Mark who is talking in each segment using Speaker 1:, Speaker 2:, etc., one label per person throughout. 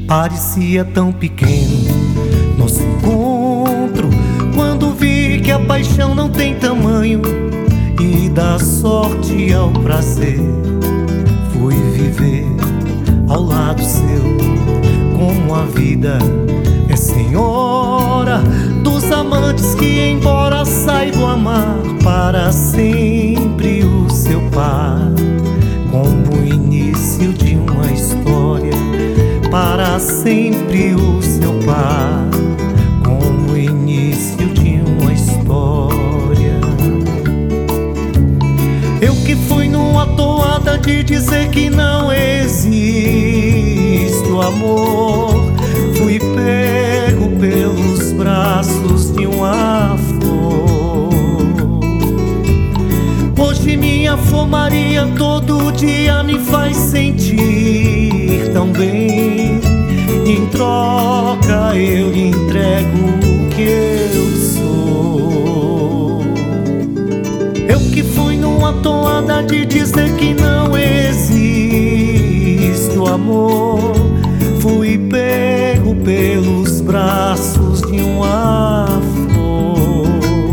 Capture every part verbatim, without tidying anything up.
Speaker 1: Parecia tão pequeno nosso encontro, quando vi que a paixão não tem tamanho, e da sorte ao prazer fui viver ao lado seu. Como a vida é senhora dos amantes que, embora saibam amar para sempre o seu par, como o início de uma história, para sempre o seu par, como o início de uma história. Eu que fui numa toada de dizer que não existe o amor, fui pego pelos braços de uma flor. Hoje minha Flor Maria todo dia me faz sentir tão bem. Em troca eu lhe entrego o que eu sou. Eu que fui numa toada de dizer que não existe o amor, fui pego pelos braços de uma flor.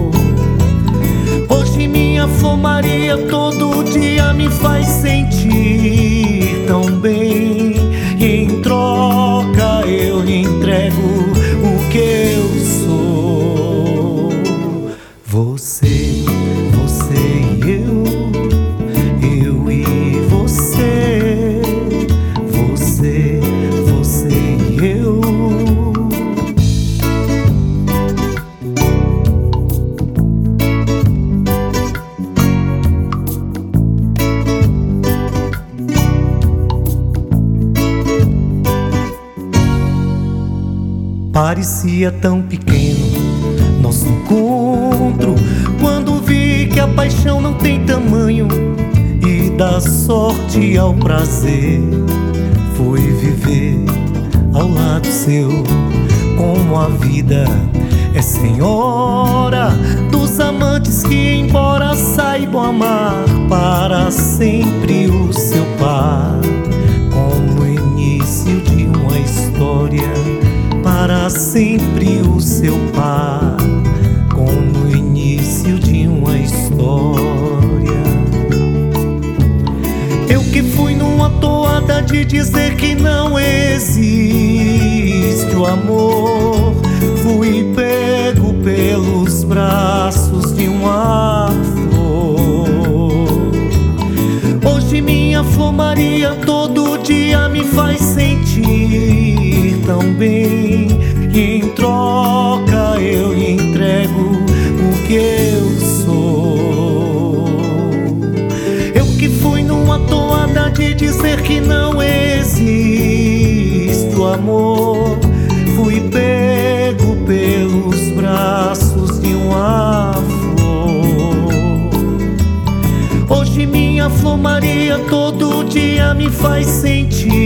Speaker 1: Hoje minha Flor Maria todo dia me faz sentir tão bem. E em troca eu lhe entrego o que eu sou. Você, você e eu, eu e você, você, você e eu. Parecia tão pequeno nosso encontro, quando vi que a paixão não tem tamanho, e da sorte ao prazer fui viver ao lado seu. Como a vida é senhora dos amantes que, embora saibam amar para sempre o seu par, como o início de uma história, para sempre o seu par, como o início de uma história. Eu que fui numa toada de dizer que não existe o amor, fui pego pelos braços de uma flor. Hoje minha Flor Maria todo dia me faz sentir tão bem. E em troca eu lhe entrego o que eu sou. Eu que fui numa toada de dizer que não existe o amor, fui pego pelos braços de uma flor. Hoje minha Flor Maria todo dia me faz sentir